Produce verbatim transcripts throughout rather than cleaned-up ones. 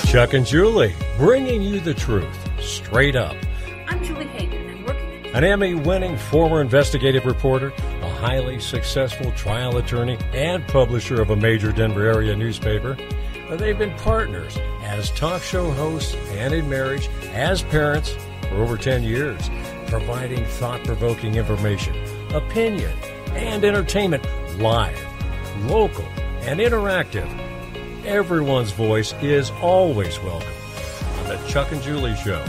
Chuck and Julie, bringing you the truth, straight up. I'm Julie Hayden. I'm working at... An Emmy-winning former investigative reporter, a highly successful trial attorney, and publisher of a major Denver area newspaper. They've been partners as talk show hosts and in marriage, as parents for over ten years, providing thought-provoking information, opinion, and entertainment live, local, and interactive. Everyone's voice is always welcome on the Chuck and Julie Show.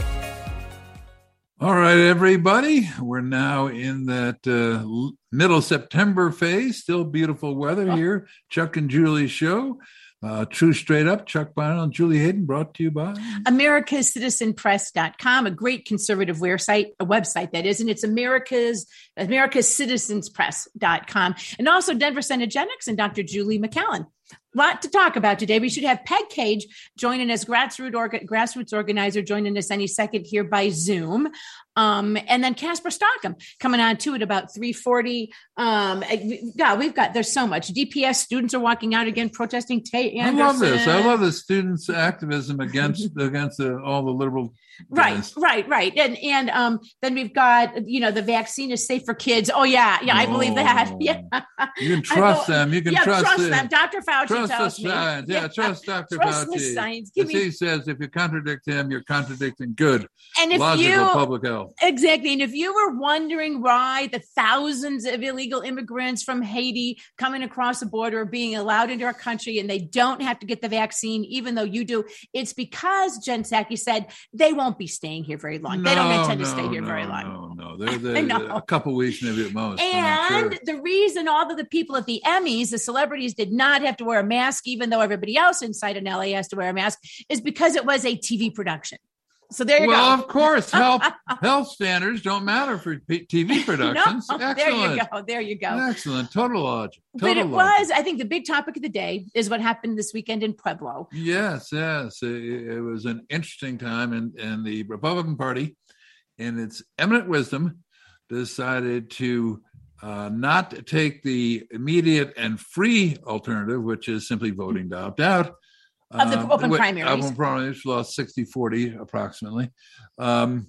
All right, everybody. We're now in that uh, middle September phase. Still beautiful weather here. Chuck and Julie Show. Uh, True Straight Up, Chuck Bonnell and Julie Hayden, brought to you by Americas Citizen Press dot com, a great conservative website, a website that is, and it's America's Americas Citizens Press dot com, and also Denver Cenegenics and Doctor Julie McCallan. Lot to talk about today. We should have Peg Cage joining us, grassroots, orga, grassroots organizer, joining us any second here by Zoom. Um, and then Casper Stockham coming on too at about three forty. Um, yeah, we've got, there's so much. D P S students are walking out again, protesting Tate Anderson. I love this. I love the students' activism against against the, all the liberal. Right, guys. right, right. And and um, then we've got, you know, the vaccine is safe for kids. Oh, yeah, yeah, I believe that. Yeah. You can trust go, them. You can yeah, trust, trust them. them. Doctor Fauci trust tells the me. science. Yeah, yeah, trust Doctor Trust Fauci. the science. As Give me... he says, if you contradict him, you're contradicting good, and if logical you, public health. Exactly. And if you were wondering why the thousands of illegal immigrants from Haiti coming across the border are being allowed into our country and they don't have to get the vaccine, even though you do, it's because Jen Psaki said they won't be staying here very long. No, they don't intend no, to stay here no, very long. No, no, they're, they're, they're a couple weeks maybe at most. And sure. the reason all of the people at the Emmys, the celebrities, did not have to wear a mask, even though everybody else inside in L A has to wear a mask, is because it was a T V production. So there you well, go. Well, of course, health health standards don't matter for T V productions. No, Excellent. There you go. There you go. Excellent. Total logic. Total but it logic. was, I think, the big topic of the day is what happened this weekend in Pueblo. Yes, yes. It, it was an interesting time, and, and the Republican Party, in its eminent wisdom, decided to uh, not take the immediate and free alternative, which is simply voting to opt out. Of the open uh, primaries. Open primaries lost sixty forty approximately. Um,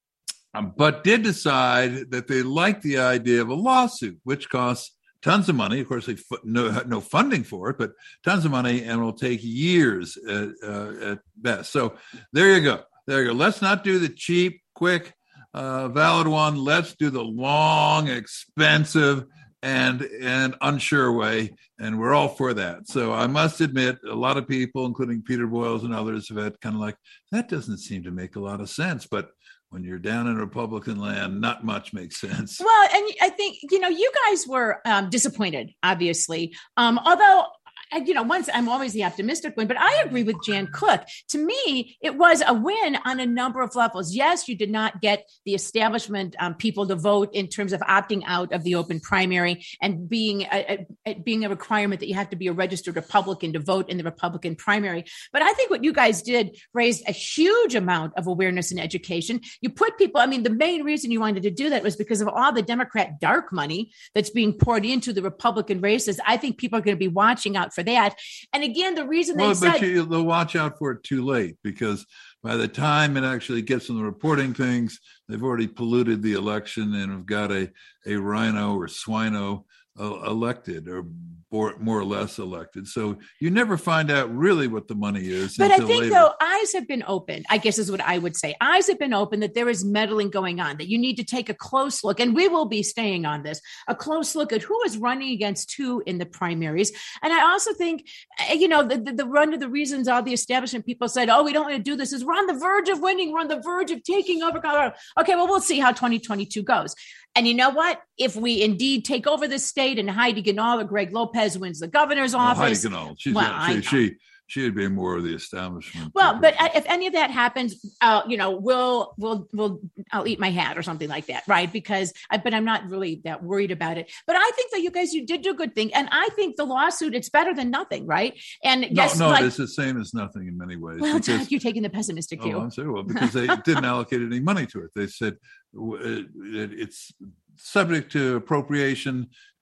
but did decide that they liked the idea of a lawsuit, which costs tons of money. Of course, they f- no, no funding for it, but tons of money and will take years at, uh, at best. So there you go. There you go. Let's not do the cheap, quick, uh, valid one. Let's do the long, expensive, and and unsure way, and we're all for that. So I must admit, a lot of people, including Peter Boyles and others, have had kind of like, that doesn't seem to make a lot of sense. But when you're down in Republican land, not much makes sense. Well, and I think, you know, you guys were um, disappointed, obviously, um, although you know, once I'm always the optimistic one, but I agree with Jan Cook. To me, it was a win on a number of levels. Yes, you did not get the establishment um, people to vote in terms of opting out of the open primary and being a, a, being a requirement that you have to be a registered Republican to vote in the Republican primary. But I think what you guys did raised a huge amount of awareness and education. You put people, I mean, the main reason you wanted to do that was because of all the Democrat dark money that's being poured into the Republican races. I think people are going to be watching out for that. And again, the reason well, they said... But you, they'll watch out for it too late, because by the time it actually gets them reporting things, they've already polluted the election and have got a, a rhino or swino uh, elected, or more, more or less elected. So you never find out really what the money is. But I think, later. though, eyes have been opened, I guess is what I would say. Eyes have been opened that there is meddling going on, that you need to take a close look, and we will be staying on this, a close look at who is running against who in the primaries. And I also think, you know, the, the, the one of the reasons all the establishment people said, oh, we don't want to do this is we're on the verge of winning. We're on the verge of taking over Colorado. Okay, well, we'll see how twenty twenty-two goes. And you know what? If we indeed take over this state and Heidi Ganahl or Greg Lopez wins the governor's office. Well, Heidi Ganahl, she's well, not, she, she, she'd be more of the establishment. Well, but if any of that happens, uh, you know, we'll, we'll, we'll, I'll eat my hat or something like that. Right. Because I, but I'm not really that worried about it. But I think that you guys, you did do a good thing. And I think the lawsuit, it's better than nothing. Right. And no, yes, no, like, it's the same as nothing in many ways. Well, because, you're taking the pessimistic view. Oh, I'm sorry. Well, because they didn't allocate any money to it. They said it, it's subject to appropriation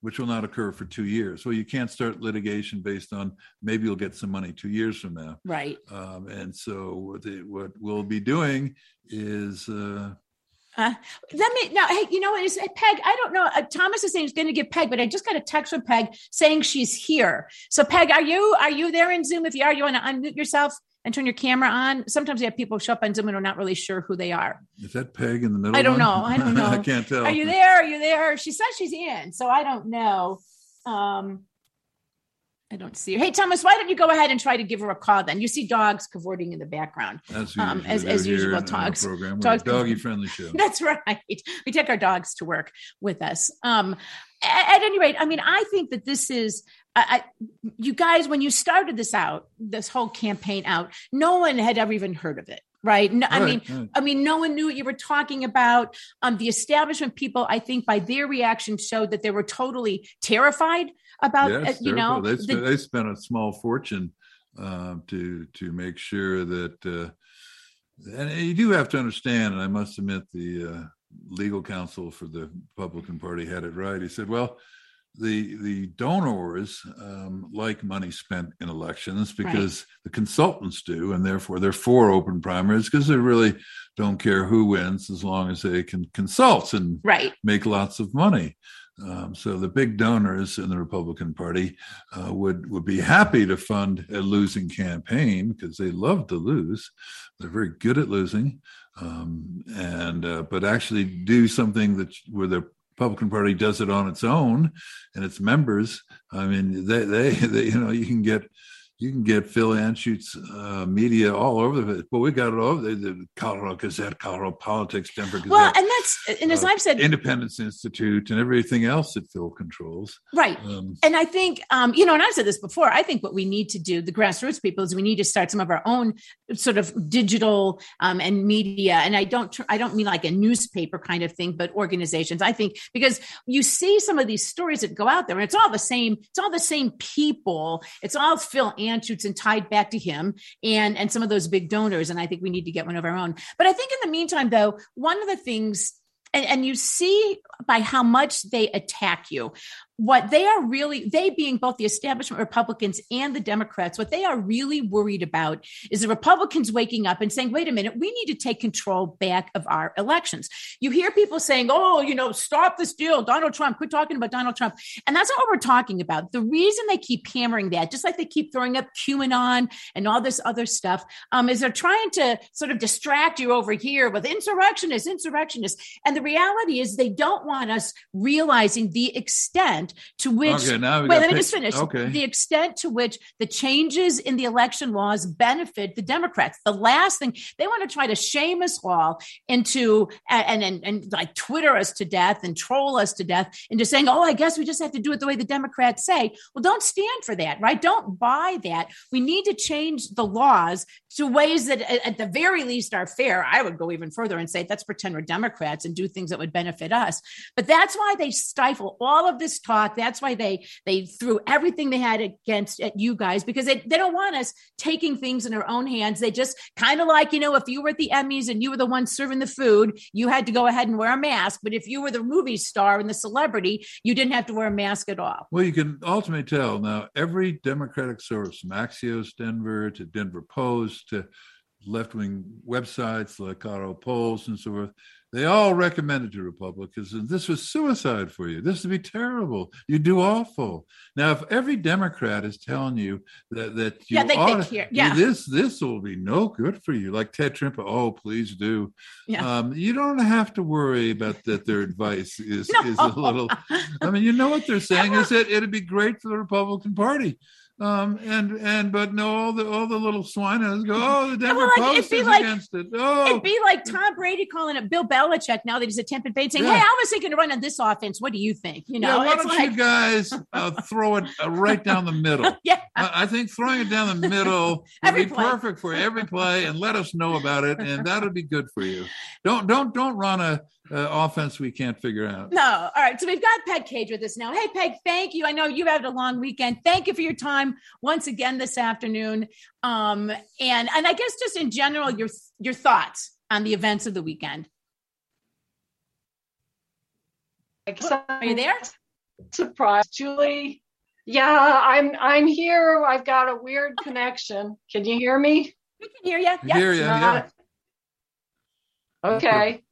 which will not occur for two years. Well, you can't start litigation based on maybe you'll get some money two years from now. Right. Um, and so what, the, what we'll be doing is. Uh, Uh, let me now. Hey, you know what? Is Peg? I don't know. Uh, Thomas is saying he's going to give Peg, but I just got a text from Peg saying she's here. So, Peg, are you are you there in Zoom? If you are, you want to unmute yourself and turn your camera on. Sometimes you have people show up on Zoom and are not really sure who they are. Is that Peg in the middle? I don't one? know. I don't know. I can't tell. Are you there? Are you there? She says she's in, so I don't know. Um, I don't see her. Hey, Thomas, why don't you go ahead and try to give her a call then? You see dogs cavorting in the background. As, um, as, as usual, dogs. Program. dogs We're a doggy-friendly show. That's right. We take our dogs to work with us. Um, at, at any rate, I mean, I think that this is, I, I, you guys, when you started this out, this whole campaign out, no one had ever even heard of it. Right. No, I right, mean, right. I mean, no one knew what you were talking about. Um, the establishment people, I think, by their reaction, showed that they were totally terrified about. Yes, uh, you know, they, the, they spent a small fortune uh, to to make sure that. Uh, and you do have to understand, and I must admit, the uh, legal counsel for the Republican Party had it right. He said, "Well, the the donors um, like money spent in elections because right. the consultants do, and therefore they're for open primaries because they really don't care who wins as long as they can consult and right. make lots of money." Um, so the big donors in the Republican Party uh, would would be happy to fund a losing campaign because they love to lose. They're very good at losing, um, and uh, but actually do something that where the Republican Party does it on its own and its members. I mean, they, they, they you know, you can get, you can get Phil Anschutz's uh, media all over the place. But we got it all over the, the Colorado Gazette, Colorado Politics, Denver Gazette. Well, and that's, and as uh, I've said, Independence Institute and everything else that Phil controls. Right. Um, and I think, um, you know, and I've said this before, I think what we need to do, the grassroots people, is we need to start some of our own sort of digital um, and media. And I don't, I don't mean like a newspaper kind of thing, but organizations. I think because you see some of these stories that go out there and it's all the same, it's all the same people. It's all Phil Anschutz and tied back to him and, and some of those big donors. And I think we need to get one of our own. But I think in the meantime, though, one of the things, and, and you see by how much they attack you, what they are really, they being both the establishment Republicans and the Democrats, what they are really worried about is the Republicans waking up and saying, wait a minute, we need to take control back of our elections. You hear people saying, oh, you know, stop this deal, Donald Trump, quit talking about Donald Trump. And that's not what we're talking about. The reason they keep hammering that, just like they keep throwing up QAnon and all this other stuff, um, is they're trying to sort of distract you over here with insurrectionists, insurrectionists. And the reality is they don't want us realizing the extent to which, okay, now we wait, let pick, me just finish. Okay. The extent to which the changes in the election laws benefit the Democrats. The last thing, they want to try to shame us all into, and, and, and like Twitter us to death and troll us to death into saying, oh, I guess we just have to do it the way the Democrats say. Well, don't stand for that, right? Don't buy that. We need to change the laws to ways that at the very least are fair. I would go even further and say, let's pretend we're Democrats and do things that would benefit us. But that's why they stifle all of this talk. That's why they they threw everything they had against at you guys, because they, they don't want us taking things in our own hands. They just kind of like, you know, if you were at the Emmys and you were the one serving the food, you had to go ahead and wear a mask. But if you were the movie star and the celebrity, you didn't have to wear a mask at all. Well, you can ultimately tell now every Democratic source, from Axios Denver to Denver Post to left-wing websites like Colorado Polls and so forth, they all recommended to Republicans, and this was suicide for you. This would be terrible. You do awful. Now, if every Democrat is telling you that that you yeah, they, ought they care. Yeah. this this will be no good for you, like Ted Trimper, oh, please do. Yeah. Um, you don't have to worry about that. Their advice is no. is a little. I mean, you know what they're saying is that it'd be great for the Republican Party. Um, and, and, but no, all the, all the little swineheads go, oh, the Denver well, like, Post is like, against it. Oh, it'd be like Tom Brady calling up Bill Belichick now that he's a Tampa Bay saying, yeah. hey, I was thinking to run on this offense. What do you think? You know, yeah, why it's don't like... you guys uh, throw it uh, right down the middle? yeah. Uh, I think throwing it down the middle would be play. perfect for every play, and let us know about it. And that would be good for you. Don't, don't, don't run a, Uh, offense we can't figure out. No. All right. So we've got Peg Cage with us now. Hey, Peg, thank you. I know you had a long weekend. Thank you for your time once again this afternoon. Um, and and I guess just in general, your your thoughts on the events of the weekend. Are you there? surprised, Julie. Yeah, I'm I'm here. I've got a weird connection. Can you hear me? We can hear you. Yeah. Hear you, yeah. Okay.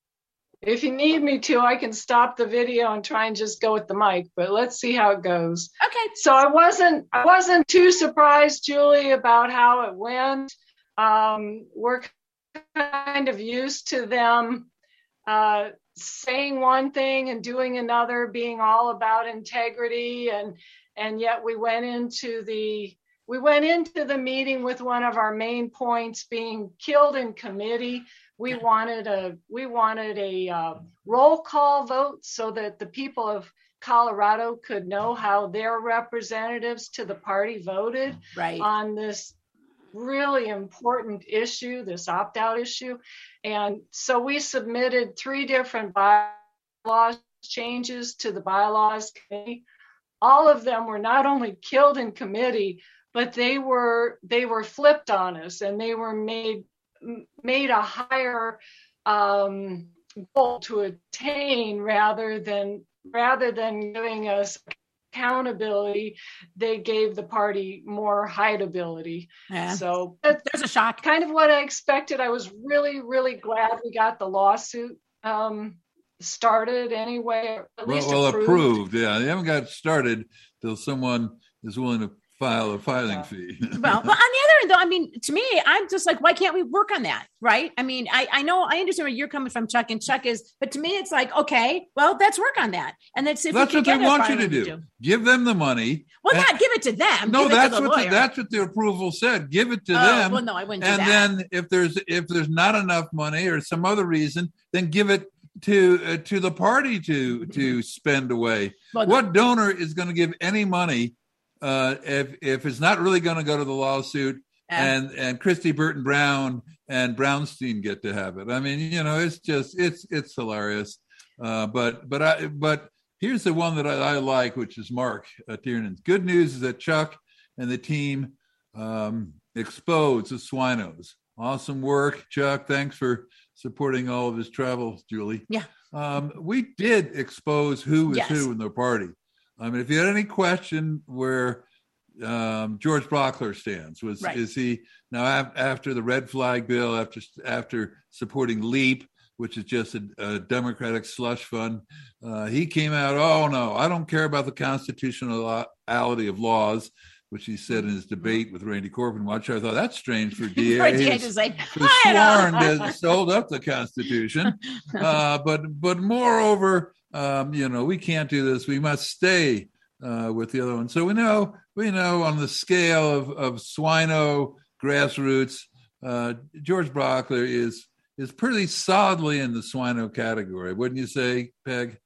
If you need me to, I can stop the video and try and just go with the mic, but let's see how it goes. Okay. So I wasn't I wasn't too surprised, Julie, about how it went. Um, we're kind of used to them uh, saying one thing and doing another, being all about integrity, and and yet we went into the we went into the meeting with one of our main points being killed in committee. We wanted a we wanted a uh, roll call vote so that the people of Colorado could know how their representatives to the party voted right. on this really important issue, this opt-out issue. And so we submitted three different bylaws changes to the bylaws committee. All of them were not only killed in committee, but they were they were flipped on us, and they were made made a higher um, goal to attain rather than rather than giving us accountability. They gave the party more hideability. Yeah. So there's a shock. Kind of what I expected. I was really, really glad we got the lawsuit um, started anyway. At well, least well approved. approved. Yeah, they haven't got started till someone is willing to file a filing Yeah. fee. well, well, on the other end, though, I mean, to me, I'm just like, why can't we work on that? Right. I mean, I, I know I understand where you're coming from, Chuck, and Chuck is, but to me, it's like, okay, well, let's work on that. And let's see if That's we what can they get a want you to filing do. do. Give them the money. Well, and- not give it to them. No, give it that's to the what lawyer. the, that's what the approval said. Give it to oh, them. Well, no, I wouldn't do and that. then if there's if there's not enough money or some other reason, then give it to uh, to the party to to spend away. Well, What donor is going to give any money uh, if if it's not really going to go to the lawsuit? Yeah. And and Christy Burton Brown and Brownstein get to have it. I mean, you know, it's just it's it's hilarious. Uh, but but I but here's the one that I, I like, which is Mark uh, Tiernan's. Good news is that Chuck and the team um, exposed the Swinos. Awesome work, Chuck. Thanks for supporting all of his travels, Julie. Yeah. Um, we did expose who is Yes. who in their party. I mean, if you had any question where um, George Brockler stands, was Right. is he now af- after the red flag bill, after after supporting LEAP, which is just a, a Democratic slush fund, uh, he came out, oh no, I don't care about the constitutionality of laws, which he said in his debate with Randy Corbin. Watch, I thought that's strange for D A. For D A to say, who's I sworn know. to hold up the Constitution. Uh, but but moreover, um, you know, we can't do this. We must stay uh, with the other one. So we know we know on the scale of of Swino grassroots, uh, George Brockler is is pretty solidly in the Swino category, wouldn't you say, Peg?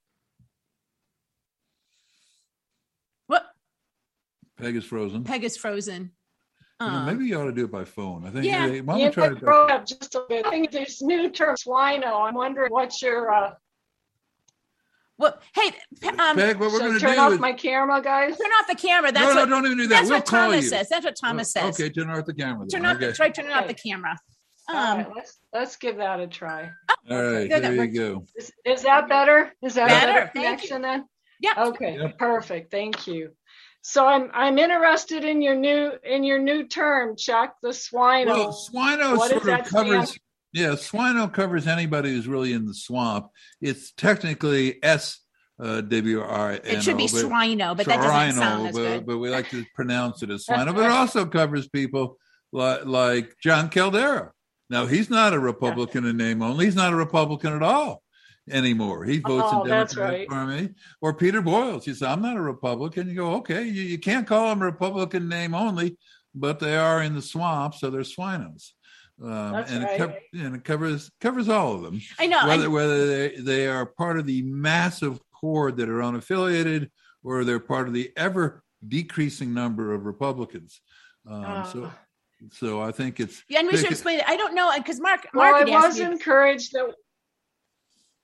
What? Peg is frozen. Peg is frozen. You know, Um, maybe you ought to do it by phone. I think. Yeah. Hey, why don't Yeah, we try but it? grow up just a bit. I think there's new term swino. I'm wondering what's your uh well, hey, Pe- um, Peg, what we're so going to turn do off is my camera, guys. turn off the camera. That's no, no, what, don't even do that. that's We'll what call Thomas you. says. That's what Thomas Oh, says. Okay, turn off the camera. then. Turn off. Okay. The, try turning off the Okay. camera. All Um, right, let's let's give that a try. All right, Good, that there you works. go. Is, is that better? Is that Better, a better thank connection then? yeah. Okay, Yep. perfect. Thank you. So I'm I'm interested in your new in your new term, Chuck, the swino. Well, Swino What sort does of that stand covers. Yeah, Swino covers anybody who's really in the swamp. It's technically S uh, W R N O. It should be but- Swino, but that doesn't sound Swino, as but, good. but we like to pronounce it as Swino. But it also covers people like, like John Caldera. Now, he's not a Republican in name only. He's not a Republican at all anymore. He votes Oh, in that's Democratic right. Party. Or Peter Boyles. He said, I'm not a Republican. You go, okay, you, you can't call them Republican name only, but they are in the swamp, so they're Swinos. Um, That's and, right. it co- and it covers covers all of them. I know. Whether I, whether they, they are part of the massive horde that are unaffiliated, or they're part of the ever decreasing number of Republicans. Um, Oh. So, so I think it's yeah, and we should explain it. I don't know because Mark. Well, Mark I had asked was me- encouraged that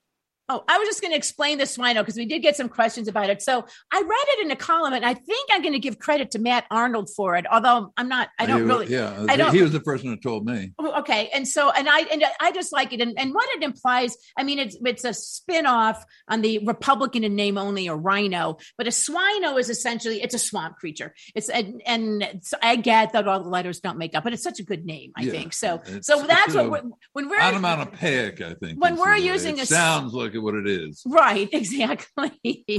Oh, I was just going to explain the swino because we did get some questions about it. So I read it in a column, and I think I'm going to give credit to Matt Arnold for it. Although I'm not, I don't he, really. Yeah, I don't, he was the person who told me. Okay, and so and I and I just like it, and, and what it implies. I mean, it's it's a spin-off on the Republican in name only, or rhino. But a swino is essentially it's a swamp creature. It's and, and it's, I get that all the letters don't make up, but it's such a good name. I yeah, think so. So that's what we're, when we're onomatopoeic, I think when we're using it a sounds like what it is. Right, exactly.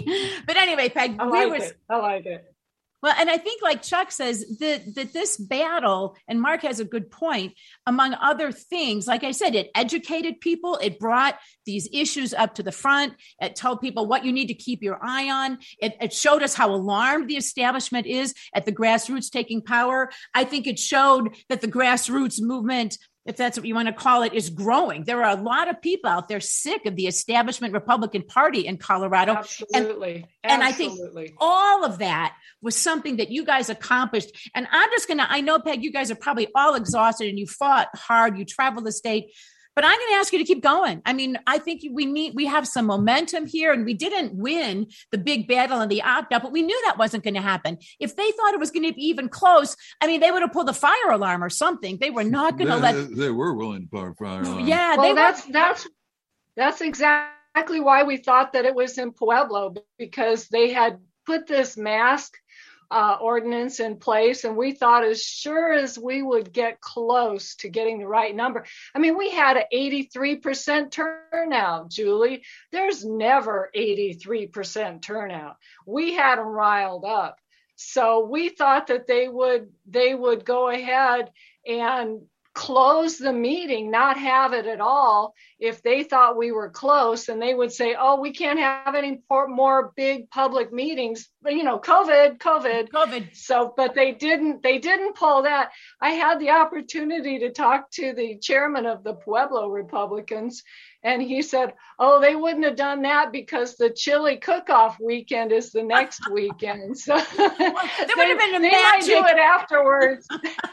But anyway, Peg, I we like were, it. I like it. Well, and I think, like Chuck says, that that this battle, and Mark has a good point, among other things, like I said, it educated people. It brought these issues up to the front. It told people what you need to keep your eye on. It, it showed us how alarmed the establishment is at the grassroots taking power. I think it showed that the grassroots movement, if that's what you want to call it, is growing. There are a lot of people out there sick of the establishment Republican Party in Colorado. Absolutely. And, and Absolutely. I think all of that was something that you guys accomplished. And I'm just going to, I know, Peg, you guys are probably all exhausted and you fought hard. You traveled the state. But I'm going to ask you to keep going. I mean, I think we need, we have some momentum here, and we didn't win the big battle in the opt-out, but we knew that wasn't going to happen. If they thought it was going to be even close, I mean, they would have pulled the fire alarm or something. They were not going to let. They, they were willing to pull the fire alarm. Yeah, well, they that's were... that's that's exactly why we thought that it was in Pueblo, because they had put this mask Uh, ordinance in place, and we thought as sure as we would get close to getting the right number. I mean, we had an eighty-three percent turnout, Julie. There's never eighty-three percent turnout. We had them riled up, so we thought that they would they would go ahead and close the meeting, not have it at all, if they thought we were close, and they would say, oh, we can't have any more big public meetings, but you know, COVID, COVID, COVID. So, but they didn't, they didn't pull that. I had the opportunity to talk to the chairman of the Pueblo Republicans, and he said, oh, they wouldn't have done that because the chili cook-off weekend is the next weekend. So well, there would have been a they magic. might do it afterwards.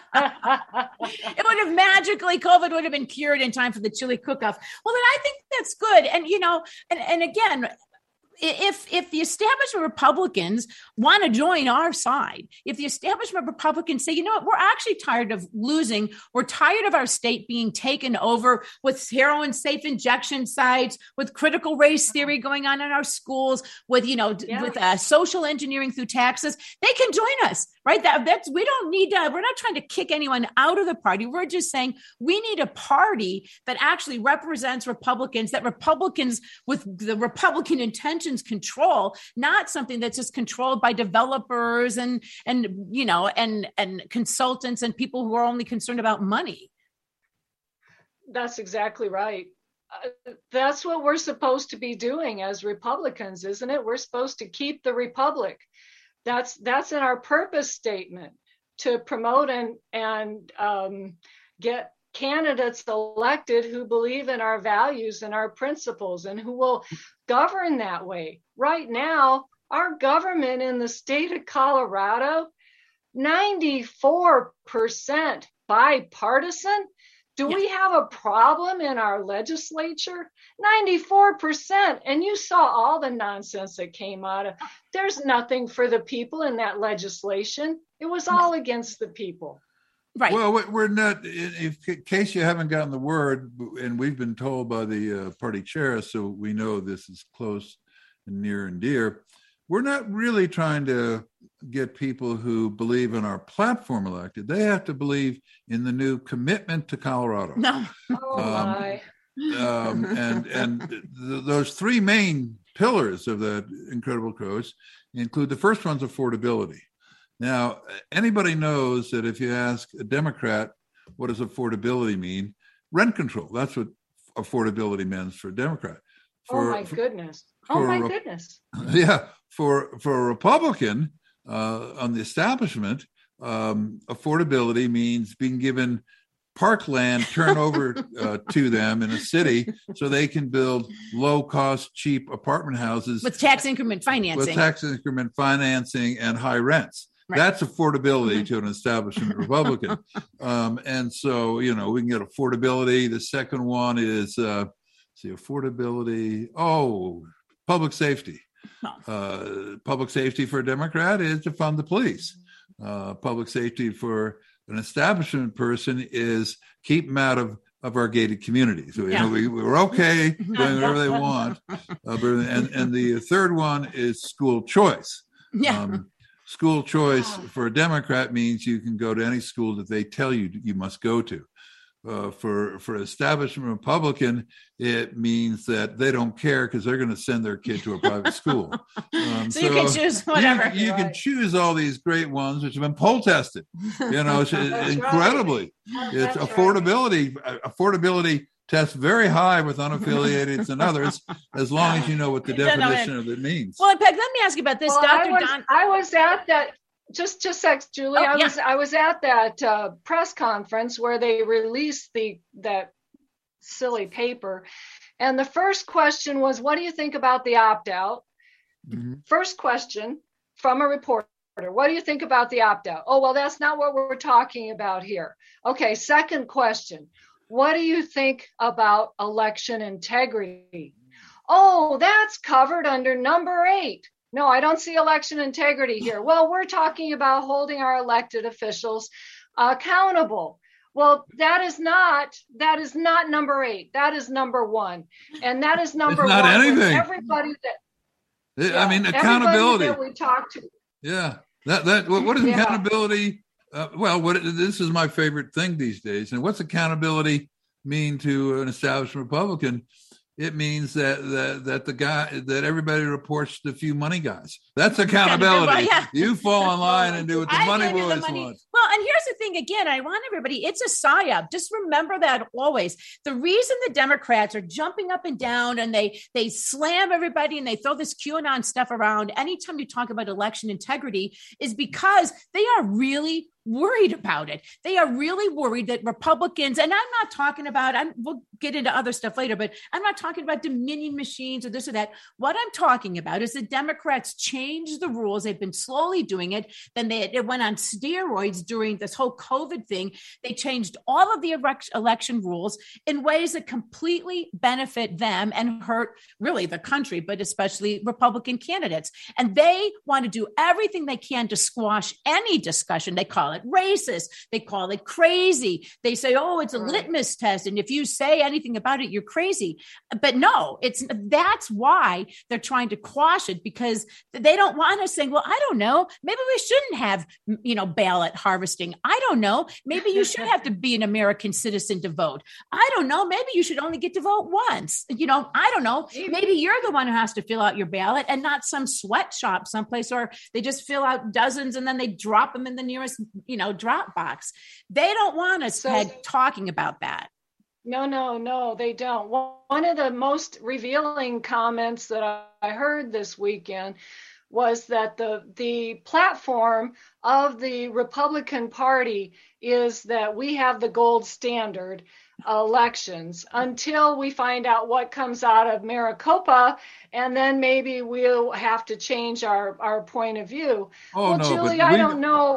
It would have magically, COVID would have been cured in time for the chili cook-off. Well, then I think that's good. And, you know, and, and again, if if the establishment Republicans want to join our side, if the establishment Republicans say, you know what, we're actually tired of losing, we're tired of our state being taken over with heroin safe injection sites, with critical race theory going on in our schools, with, you know, yeah. with uh, social engineering through taxes, they can join us, right? That that's we don't need to, we're not trying to kick anyone out of the party. We're just saying we need a party that actually represents Republicans, that Republicans with the Republican intentions control, not something that's just controlled by developers and and you know and and consultants and people who are only concerned about money. That's exactly right. Uh, that's what we're supposed to be doing as Republicans, isn't it? We're supposed to keep the republic. That's that's in our purpose statement, to promote and and um, get candidates elected who believe in our values and our principles and who will govern that way. Right now, our government in the state of Colorado, ninety-four percent bipartisan. Do yeah. we have a problem in our legislature? ninety-four percent. And you saw all the nonsense that came out of. There's nothing for the people in that legislation. It was all against the people. Right. Well, we're not, in case you haven't gotten the word, and we've been told by the uh, party chair, so we know this is close and near and dear, we're not really trying to get people who believe in our platform elected. They have to believe in the new commitment to Colorado. No. Oh, um, my. um, and and th- those three main pillars of that incredible coach include, the first one's affordability. Now, anybody knows that if you ask a Democrat, what does affordability mean? Rent control. That's what affordability means for a Democrat. For, oh, my for, goodness. For oh, my a, goodness. Yeah. For, for a Republican uh, on the establishment, um, affordability means being given parkland turned over uh, to them in a city so they can build low-cost, cheap apartment houses. With tax increment financing. With tax increment financing and high rents. Right. That's affordability mm-hmm. to an establishment Republican. Um, and so, you know, we can get affordability. The second one is uh, see, affordability. Oh, public safety. Uh, public safety for a Democrat is to fund the police. Uh, public safety for an establishment person is keep them out of, of our gated communities. So, you yeah. know, we, we're okay doing whatever they want. Uh, but, and, and the third one is school choice. Yeah. Um, school choice for a Democrat means you can go to any school that they tell you you must go to. Uh, for for establishment Republican, it means that they don't care because they're going to send their kid to a private school. Um, so, so you can choose whatever. You, you right. can choose all these great ones which have been poll tested. You know, it's, incredibly. Right. It's That's affordability. Right. Affordability tests very high with unaffiliated and others, as long as you know what the definition of it means. Well, Peg, let me ask you about this, well, Doctor I was, Don. I was at that. Just, just sex, Julie. Oh, I yeah. was, I was at that uh, press conference where they released the that silly paper, and the first question was, "What do you think about the opt-out?" Mm-hmm. First question from a reporter: "What do you think about the opt-out?" Oh, well, that's not what we're talking about here. Okay. Second question: "What do you think about election integrity?" Oh, that's covered under number eight. No, I don't see election integrity here. Well, we're talking about holding our elected officials uh, accountable. Well, that is not that is not number eight. That is number one, and that is number it's not one. Anything. Everybody that yeah, I mean accountability. That we talk to. Yeah, that that what, what is yeah. accountability? Uh, well, what this is my favorite thing these days. And what's accountability mean to an established Republican? It means that, that that the guy that everybody reports to the few money guys. That's accountability. Well, yeah. You fall in line and do what the I money boys the money. want. Well, and here's the thing again, I want everybody, it's a psyop. Just remember that always. The reason the Democrats are jumping up and down and they they slam everybody and they throw this QAnon stuff around anytime you talk about election integrity is because they are really worried about it. They are really worried that Republicans, and I'm not talking about, I'm, we'll get into other stuff later, but I'm not talking about Dominion machines or this or that. What I'm talking about is the Democrats changed the rules. They've been slowly doing it. Then they it went on steroids during this whole COVID thing. They changed all of the election rules in ways that completely benefit them and hurt really the country, but especially Republican candidates. And they want to do everything they can to squash any discussion. They call it racist. They call it crazy. They say, oh, it's a litmus test. And if you say anything about it, you're crazy. But no, it's that's why they're trying to quash it, because they don't want us saying, well, I don't know, maybe we shouldn't have, you know, ballot harvesting. I don't know. Maybe you should have to be an American citizen to vote. I don't know. Maybe you should only get to vote once. You know, I don't know. Maybe you're the one who has to fill out your ballot and not some sweatshop someplace, or they just fill out dozens and then they drop them in the nearest, you know, drop box. They don't want us so, Peg, talking about that. No, no, no, they don't. One of the most revealing comments that I heard this weekend was that the the platform of the Republican Party is that we have the gold standard elections until we find out what comes out of Maricopa, and then maybe we'll have to change our, our point of view. Oh, well, no, Julie, but I we, don't know.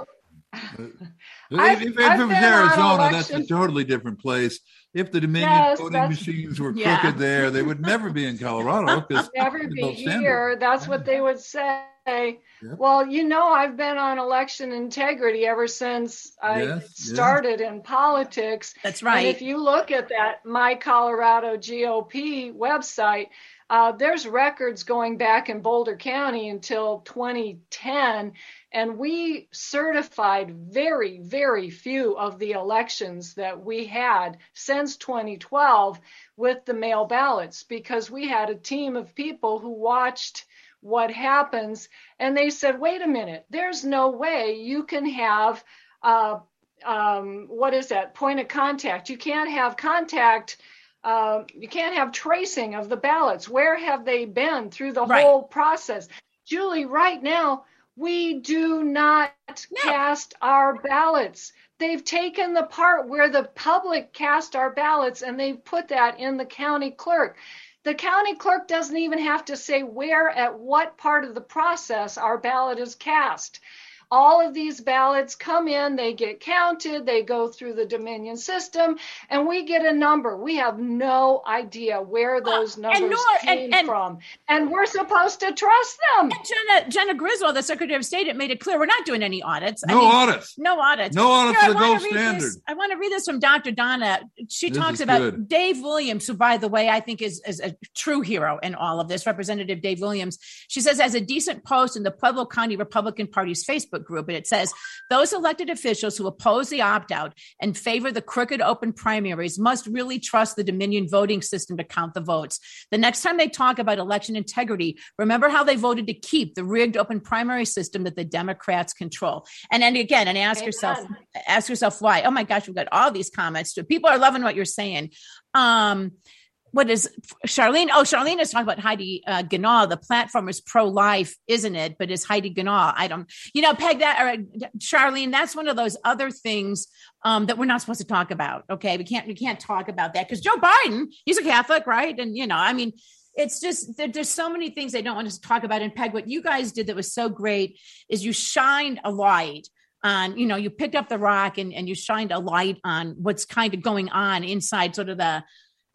If, if, if it was Arizona, that's a totally different place. If the Dominion yes, voting machines were yeah. crooked there, they would never be in Colorado. Never be here. That's yeah. what they would say. Yep. Well, you know, I've been on election integrity ever since I yes, started yes. in politics. That's right. And if you look at that My Colorado G O P website, uh, there's records going back in Boulder County until twenty ten. And we certified very, very few of the elections that we had since twenty twelve with the mail ballots, because we had a team of people who watched what happens. And they said, wait a minute, there's no way you can have, uh, um, what is that, point of contact. You can't have contact. Uh, you can't have tracing of the ballots. Where have they been through the right. whole process? Julie, right now, we do not no. cast our ballots. They've taken the part where the public cast our ballots and they've put that in the county clerk. The county clerk doesn't even have to say where, at what part of the process our ballot is cast. all of these ballots come in, they get counted, they go through the Dominion system, and we get a number. We have no idea where those numbers and nor, came and, and, from. And we're supposed to trust them. And Jenna, Jenna Griswold, the Secretary of State, it made it clear we're not doing any audits. No I mean, audits. No audits. No audits Here, are the gold standard. This, I want to read this from Doctor Donna. She this talks about good. Dave Williams, who, by the way, I think is, is a true hero in all of this, Representative Dave Williams. She says, as a decent post in the Pueblo County Republican Party's Facebook group, and it says, those elected officials who oppose the opt-out and favor the crooked open primaries must really trust the Dominion voting system to count the votes. The next time they talk about election integrity, remember how they voted to keep the rigged open primary system that the Democrats control. And then again, and ask Amen. yourself, ask yourself why. Oh my gosh, we've got all these comments too. People are loving what you're saying. Um, What is Charlene? Oh, Charlene is talking about Heidi uh, Ganahl. The platform is pro-life, isn't it? But is Heidi Ganahl? I don't, you know, Peg, that, or Charlene, that's one of those other things um, that we're not supposed to talk about. Okay. We can't, we can't talk about that because Joe Biden, he's a Catholic, right? And, you know, I mean, it's just, there, there's so many things they don't want us to talk about. And Peg, what you guys did that was so great is you shined a light on, you know, you picked up the rock and, and you shined a light on what's kind of going on inside sort of the,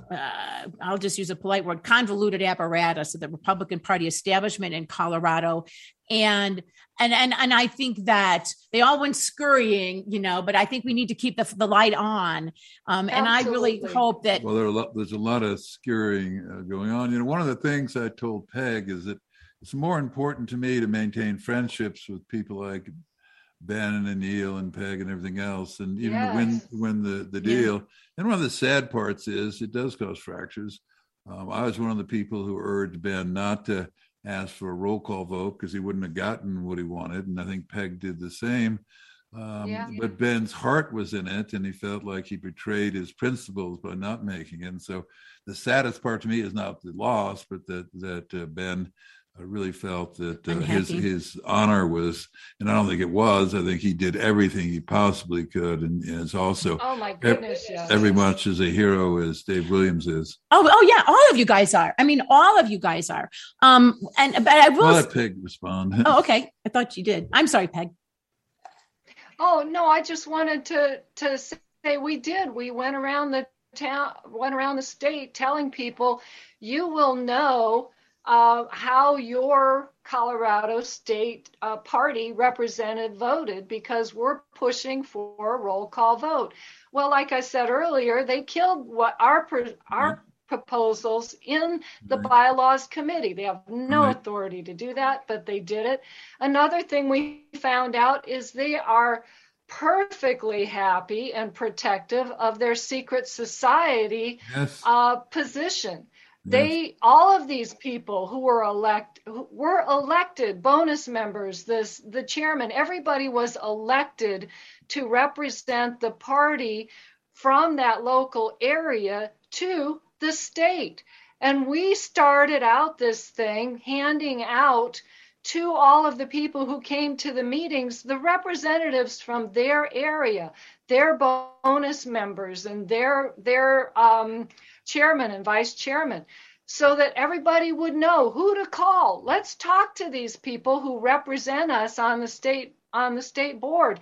Uh, I'll just use a polite word, convoluted apparatus of the Republican Party establishment in Colorado. And, and, and, and I think that they all went scurrying, you know, but I think we need to keep the, the light on. Um, and I really hope that. Well, there are a lot, there's a lot of scurrying uh, going on. You know, one of the things I told Peg is that it's more important to me to maintain friendships with people like Ben and Neil and Peg and everything else, and even yes. to win win the, the deal. Yeah. And one of the sad parts is it does cause fractures. Um, I was one of the people who urged Ben not to ask for a roll call vote because he wouldn't have gotten what he wanted, and I think Peg did the same. Um, yeah. But Ben's heart was in it, and he felt like he betrayed his principles by not making it. And so the saddest part to me is not the loss, but that that uh, Ben I really felt that uh, his his honor was, and I don't think it was, I think he did everything he possibly could. And, and it's also oh my goodness, every, yes. every much as a hero as Dave Williams is. Oh, oh yeah, all of you guys are. I mean, all of you guys are. Um, and but I will I'll let Peg respond. Oh, okay. I thought you did. I'm sorry, Peg. Oh no, I just wanted to to say we did. We went around the town, went around the state, telling people, you will know Uh, how your Colorado state uh, party represented voted because we're pushing for a roll call vote. Well, like I said earlier, they killed what our our mm-hmm. proposals in the right. bylaws committee. They have no right. authority to do that, but they did it. Another thing we found out is they are perfectly happy and protective of their secret society yes. uh, position. They, all of these people who were elect, who were elected, bonus members, this, the chairman, everybody was elected to represent the party from that local area to the state. And we started out this thing handing out to all of the people who came to the meetings, the representatives from their area, their bonus members and their, their, um, chairman and vice chairman, so that everybody would know who to call. Let's talk to these people who represent us on the state on the state board.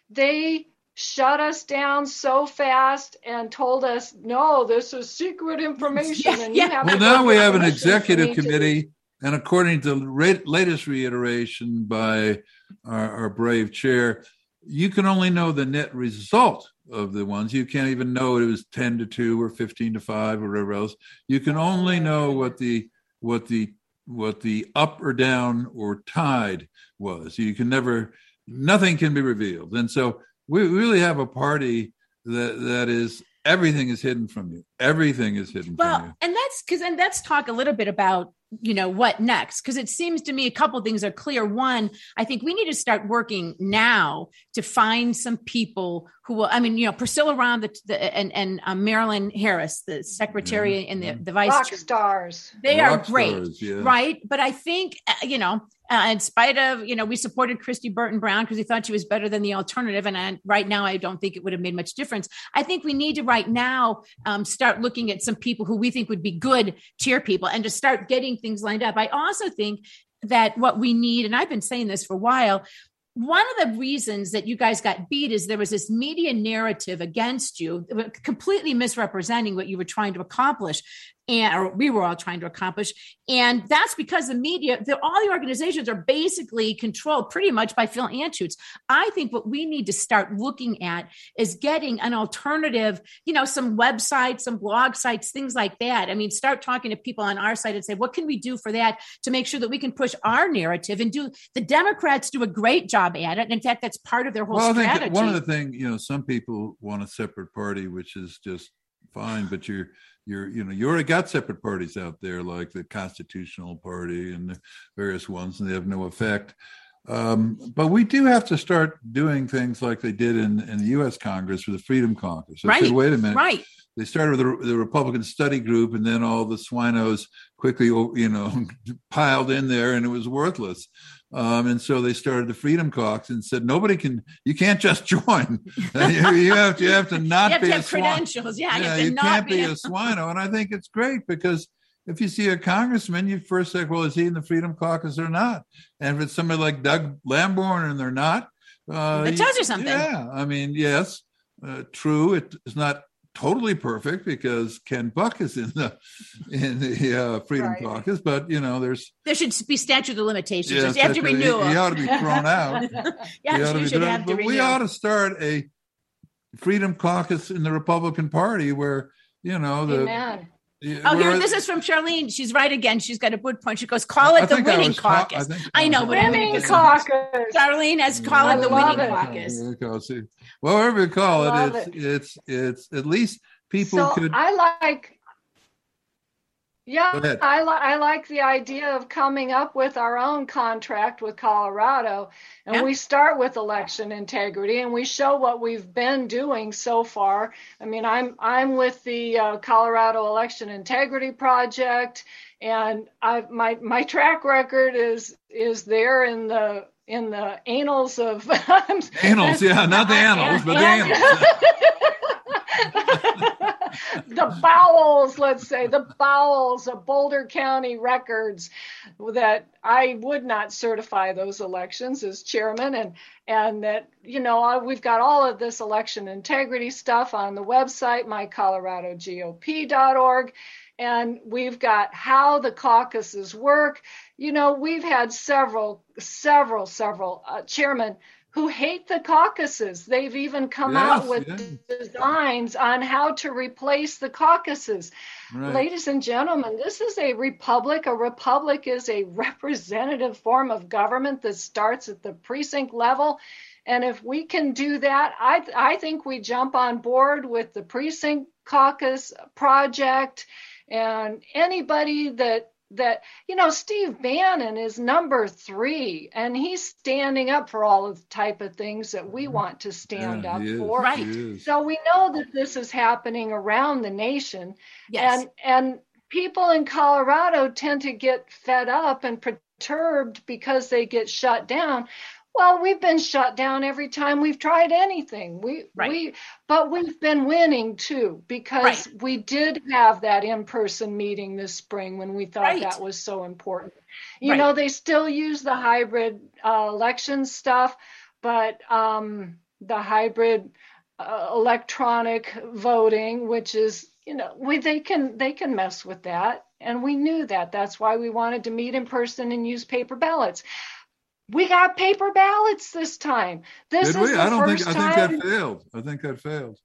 They shut us down so fast and told us, no, this is secret information. Yeah, and yeah. you have well, now we have an executive committee, to- and according to the re- latest reiteration by our, our brave chair, you can only know the net result of the ones. You can't even know it was ten to two or fifteen to five or whatever else. You can only know what the what the what the up or down or tied was. You can never, nothing can be revealed. And so we really have a party that that is, everything is hidden from you. Everything is hidden well, from you. And that's because, and let's talk a little bit about, you know, what next? Because it seems to me a couple of things are clear. One, I think we need to start working now to find some people who will, I mean, you know, Priscilla Ron the, the, and, and um, Marilyn Harris, the secretary yeah. and the, the vice rock chair. stars. They rock are great, stars, yeah. right? But I think, uh, you know, uh, in spite of, you know, we supported Christy Burton Brown because we thought she was better than the alternative. And I, right now, I don't think it would have made much difference. I think we need to right now um, start looking at some people who we think would be good chair people and to start getting things lined up. I also think that what we need, and I've been saying this for a while, one of the reasons that you guys got beat is there was this media narrative against you, completely misrepresenting what you were trying to accomplish. And or we were all trying to accomplish. And that's because the media, the, all the organizations are basically controlled pretty much by Phil Anschutz. I think what we need to start looking at is getting an alternative, you know, some websites, some blog sites, things like that. I mean, start talking to people on our side and say, what can we do for that to make sure that we can push our narrative and do, the Democrats do a great job at it. And in fact, that's part of their whole well, strategy. I think one of the things, you know, some people want a separate party, which is just fine, but you're, You're, you know, you already got separate parties out there, like the Constitutional Party and the various ones, and they have no effect. Um, but we do have to start doing things like they did in, in the U S Congress with the Freedom Caucus. So right. said, wait a minute. Right. They started with the, the Republican Study Group, and then all the winos quickly, you know, piled in there, and it was worthless. Um, and so they started the Freedom Caucus and said, nobody can, you can't just join. you, you have to, you have to not you have be to a have credentials. Yeah, yeah, you, have to you not can't be, be a a swino. And I think it's great because if you see a congressman, you first say, well, is he in the Freedom Caucus or not? And if it's somebody like Doug Lamborn and they're not. Uh, that tells you something. Yeah, I mean, yes, uh, true. It is not totally perfect because Ken Buck is in the in the uh, Freedom right. Caucus, but you know, there's there should be statute of limitations. Yeah, you have to renew. He, he ought to be thrown out. yeah, ought to you be should thrown, have to but renew. we ought to start a Freedom Caucus in the Republican Party where you know the. Amen. Yeah, oh, here, where, this is from Charlene. She's right again. She's got a good point. She goes, call it I the think I winning was caucus. ca- I think I know, I but I'm Winning going to caucus. Charlene has call it the love winning it. caucus. Caucus. Well, whatever you call I it, love it's, it's it's at least people so could. I like. Yeah, Go ahead. I, li- I like the idea of coming up with our own contract with Colorado. And Yeah. we start with election integrity and we show what we've been doing so far. I mean, I'm I'm with the uh, Colorado Election Integrity Project, and I my my track record is is there in the in the annals of Annals, yeah, not the annals, but the annals. The bowels, let's say, the bowels of Boulder County records that I would not certify those elections as chairman. And, and that, you know, we've got all of this election integrity stuff on the website, my colorado G O P dot org. And we've got how the caucuses work. You know, we've had several, several, several uh, chairmen who hate the caucuses. They've even come Yes, out with yes. designs on how to replace the caucuses. Right. Ladies and gentlemen, this is a republic. A republic is a representative form of government that starts at the precinct level. And if we can do that, I, I think we jump on board with the precinct caucus project, and anybody that that, you know, Steve Bannon is number three, and he's standing up for all of the type of things that we want to stand Yeah, up he is. for. Right. He is. So we know that this is happening around the nation. Yes. And and people in Colorado tend to get fed up and perturbed because they get shut down. Well, we've been shut down every time we've tried anything. We Right. we but we've been winning too, because Right. we did have that in-person meeting this spring when we thought Right. that was so important. You Right. know, they still use the hybrid uh, election stuff, but um, the hybrid uh, electronic voting, which is, you know, we they can they can mess with that, and we knew that. That's why we wanted to meet in person and use paper ballots. We got paper ballots this time. This Did is we? the I don't first think. I think time that failed. I think that failed.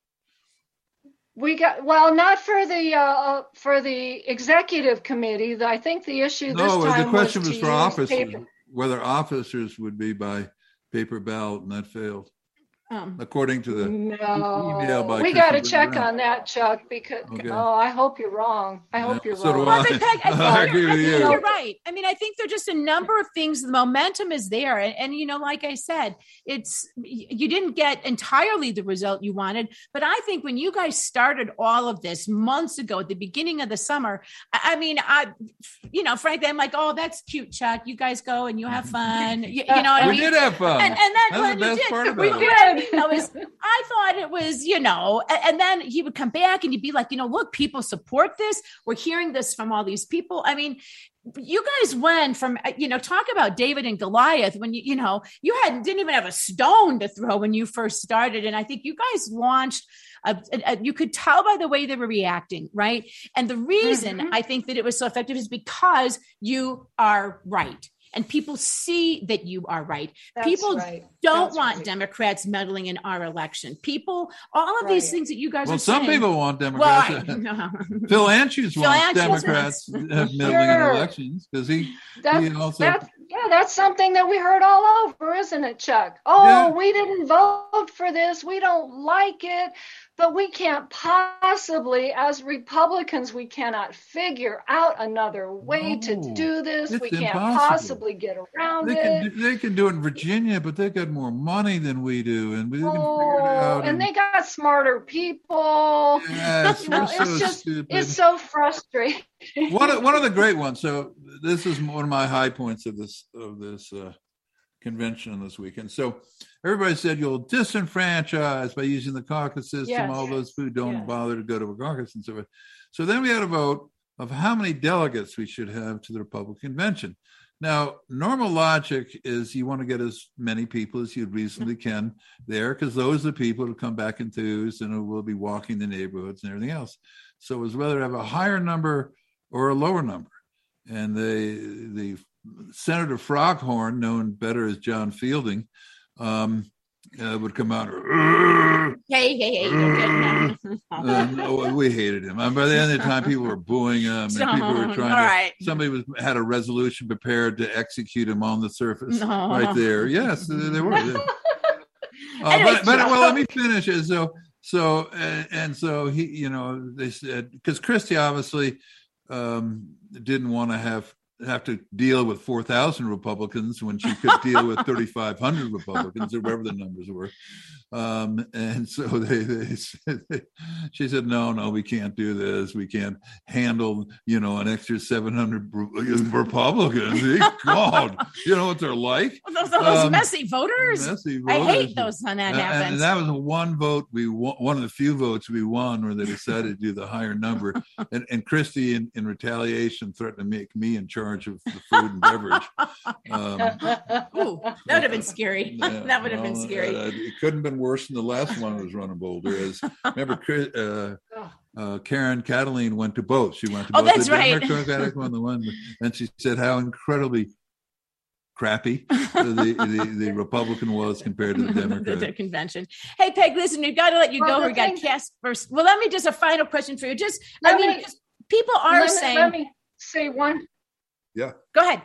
we got. Well, not for the uh, for the executive committee. The- I think the issue this No, time the question was, was to for use officers, paper. whether officers would be by paper ballot, and that failed, Um, according to the. email No, by we got to Christopher check Brown. on that, Chuck. Because Okay. oh, I hope you're wrong. I hope Yeah, you're so do wrong. Well, I. but Peg, I think, I you're, agree I with think you. you're right. I mean, I think there are just a number of things. The momentum is there. And, and, you know, like I said, it's, you didn't get entirely the result you wanted. But I think when you guys started all of this months ago at the beginning of the summer, I, I mean, I, you know, frankly, I'm like, oh, that's cute, Chuck. You guys go and you have fun. You, you know what I We mean? did have fun. And, and that, That's well, the you best did. part about We it. did. mean, that was, I thought it was, you know, and, and then he would come back and he'd be like, you know, look, people support this. We're hearing this from all these people. I mean, you guys went from, you know, talk about David and Goliath when you, you know, you had didn't even have a stone to throw when you first started. And I think you guys launched, a, a, a, you could tell by the way they were reacting, right? And the reason mm-hmm. I think that it was so effective is because you are right. And people see that you are right. That's people right. don't That's want right. Democrats meddling in our election. People, all of right. these things that you guys well, are saying. Well, some people want Democrats. Well, no. Phil Anschutz Phil wants Anschutz Democrats wants. meddling sure. in elections because he, that, he also. That, yeah, that's something that we heard all over, isn't it, Chuck? Oh, yeah. we didn't vote for this. We don't like it. But we can't possibly, as Republicans, we cannot figure out another way no, to do this. We can't impossible. possibly get around they it. Can do, they can do it in Virginia, but they got more money than we do, and we oh, can figure it out. And, and they got smarter people. Yes, you know, we're so it's just, stupid. It's so frustrating. one of one of the great ones. So this is one of my high points of this of this uh, convention this weekend. So. Everybody said you'll disenfranchise by using the caucus system, yes, all those who don't yes. bother to go to a caucus and so forth. So then we had a vote of how many delegates we should have to the Republican convention. Now, normal logic is you want to get as many people as you reasonably can there because those are the people who come back enthused and who will be walking the neighborhoods and everything else. So it was whether have a higher number or a lower number. And the, the Senator Froghorn, known better as John Fielding, Um, uh, would come out. Hey, hey, hey! Don't get um, oh, we hated him. And by the end of the time, people were booing him, and so, people were trying to. Right. Somebody was had a resolution prepared to execute him on the surface, no. right there. Yes, they were. Yeah. uh, but, but well, let me finish it. So, so, and, and so he, you know, they said because Christie obviously um, didn't want to have. have to deal with four thousand Republicans when she could deal with thirty-five hundred Republicans or whatever the numbers were. Um, and so they, they said, she said, no, no, we can't do this. We can't handle, you know, an extra seven hundred Republicans. God, you know what they're like? Those, those um, messy voters. Messy voters. I hate those when that and, happens. And that was one vote we won, one of the few votes we won where they decided to do the higher number. And, and Christie, in, in retaliation, threatened to make me in charge of the food and beverage. Um, Ooh, that would have been scary. Yeah, that would have well, been scary. Uh, it couldn't have been worse than the last one that was running Boulder. As remember, uh, uh, Karen Cataline went to both. She went to oh, both. That's the right. Democratic one, the one, and she said how incredibly crappy the, the, the Republican was compared to the Democrat. the convention. Hey, Peg, listen, we've got to let you well, go. We got cast first. Well, let me just a final question for you. Just, let I mean, me, people are let saying. Me, let me say one. Yeah. Go ahead.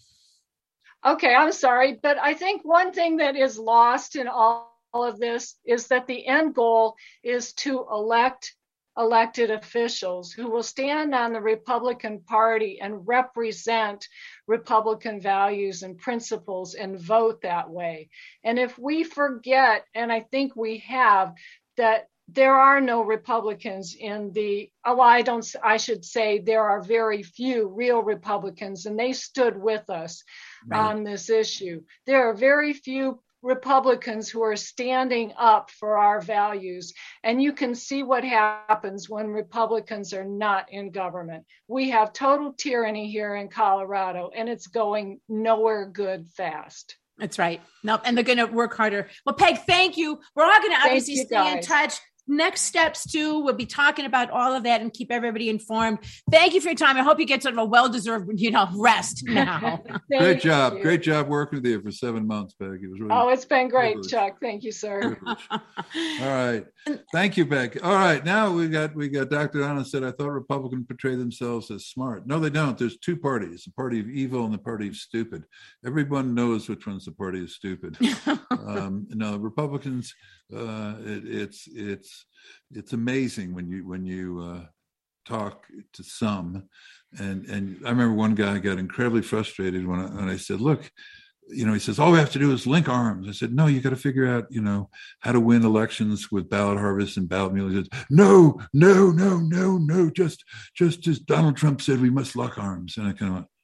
Okay, I'm sorry, but I think one thing that is lost in all of this is that the end goal is to elect elected officials who will stand on the Republican Party and represent Republican values and principles and vote that way. And if we forget, and I think we have, that there are no Republicans in the, oh, I don't, I should say there are very few real Republicans, and they stood with us right. on this issue. There are very few Republicans who are standing up for our values. And you can see what happens when Republicans are not in government. We have total tyranny here in Colorado, and it's going nowhere good fast. That's right. Nope. And they're going to work harder. Well, Peg, thank you. We're all going to obviously stay guys. in touch. Next steps too, we'll be talking about all of that and keep everybody informed. Thank you for your time. I hope you get sort of a well-deserved, you know, rest now. Great job. You. Great job working with you for seven months, Peg. It was really Oh, it's been great, privilege. Chuck. Thank you, sir. All right. Thank you, Peg. All right. Now we got we got Doctor Anna said, I thought Republicans portray themselves as smart. No, they don't. There's two parties, the party of evil and the party of stupid. Everyone knows which one's the party of stupid. um, no, Republicans, uh, it, it's it's it's amazing when you when you uh, talk to some, and and I remember one guy got incredibly frustrated when I, when I said, look, you know, he says, all we have to do is link arms. I said, no, you got to figure out, you know, how to win elections with ballot harvest and ballot mules. He says, no, no, no, no, no, just just as Donald Trump said, we must lock arms. And I kind of went,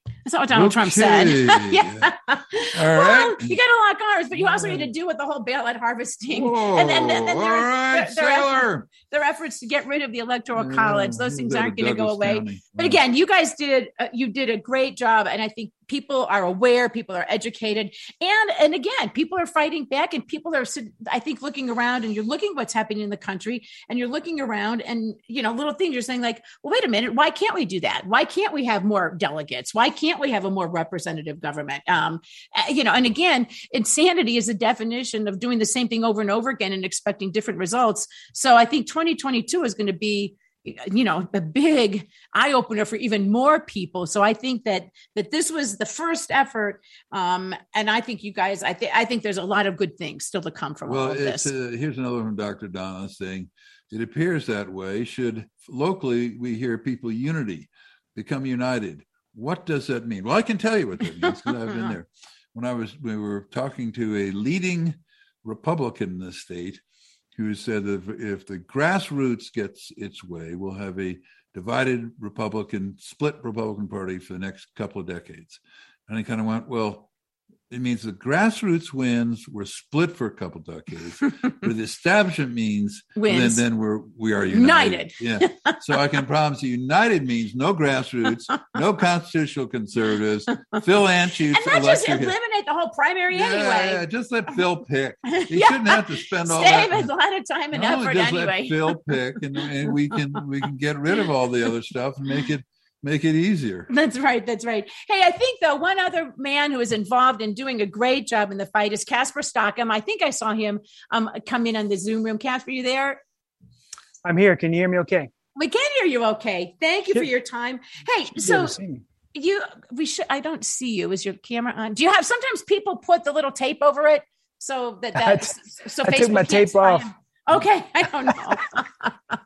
That's not what Donald Okay. Trump said. yeah. All Well, right. you got to lock arms, but you also need to do with the whole bailout harvesting. Whoa, and then, then, then all there, right, there, there, are, Sailor. there are efforts to get rid of the Electoral Yeah, College. Those he's things out aren't of going to go Douglas away. County. But Wow. again, you guys did uh, you did a great job, and I think people are aware, people are educated, and and again, people are fighting back, and people are, I think, looking around, and you're looking what's happening in the country, and you're looking around, and you know, little things you're saying like, well, wait a minute, why can't we do that? Why can't we have more delegates? Why can't we have a more representative government? Um, you know, and again, insanity is a definition of doing the same thing over and over again and expecting different results. So I think twenty twenty-two is going to be, you know, a big eye opener for even more people. So I think that that this was the first effort, um, and I think you guys, I think I think there's a lot of good things still to come from Well, all of it's, this. uh, here's another one from Doctor Donna saying, it appears that way. Should locally we hear people unity, become united? What does that mean? Well, I can tell you what that means because I've been there. When I was, we were talking to a leading Republican in the state who said that if, if the grassroots gets its way, we'll have a divided Republican, split Republican Party for the next couple of decades. And I kind of went, well, it means the grassroots wins, we're split for a couple of decades. But the establishment means Wins. then, then we're we are united. United. Yeah. So I can promise you, united means no grassroots, no constitutional conservatives. Phil Anschutz, And that just electric- eliminate the whole primary yeah, anyway. yeah, just let Phil pick. He Yeah. shouldn't have to spend all Save that. a lot of time and No, effort just anyway. let Phil pick, and, and we can we can get rid of all the other stuff and make it make it easier. That's right. That's right. Hey, I think though one other man who is involved in doing a great job in the fight is Casper Stockham. I think I saw him um, come in on the Zoom room. Casper, you there? I'm here. Can you hear me okay? We can hear you. Okay. Thank you for your time. Hey, Should be so able to see me. you, we should, I don't see you. Is your camera on? Do you have, sometimes people put the little tape over it so that I that's, t- so I Facebook took my can't tape spy off. him. Okay. I don't know.